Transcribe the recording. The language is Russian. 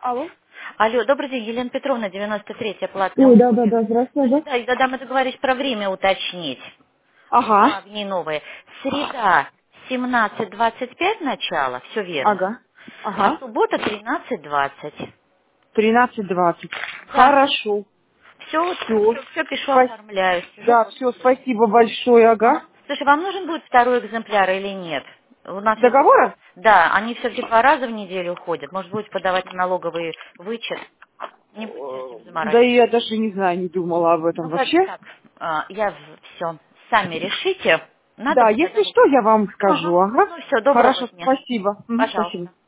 Алло. Алло, добрый день, Елена Петровна, 93-я платная Ой, услуги. да, здравствуйте. Да, и тогда мы договорились про время уточнить. Ага, Огни новые. Среда 17:25 начало, все верно. ага, А ага. суббота 13:20. 13:20. Да, Хорошо. все, Все. все пишу, оформляю, сижу Да, вот. все, спасибо большое, ага. Ага. Слушай, вам нужен будет второй экземпляр или нет? У нас все-таки, Договора? да, они все-таки 2 раза в неделю ходят. Может, будете подавать на налоговый вычет? Не будете этим Да и заморачиваться. я даже не знаю, не думала об этом Ну как вообще. так? Я все. Сами решите. Надо Да, если подавать. что, я вам скажу, Ага. ага. Ну все, доброго Хорошо, дня. спасибо. Мгм, спасибо. Пожалуйста.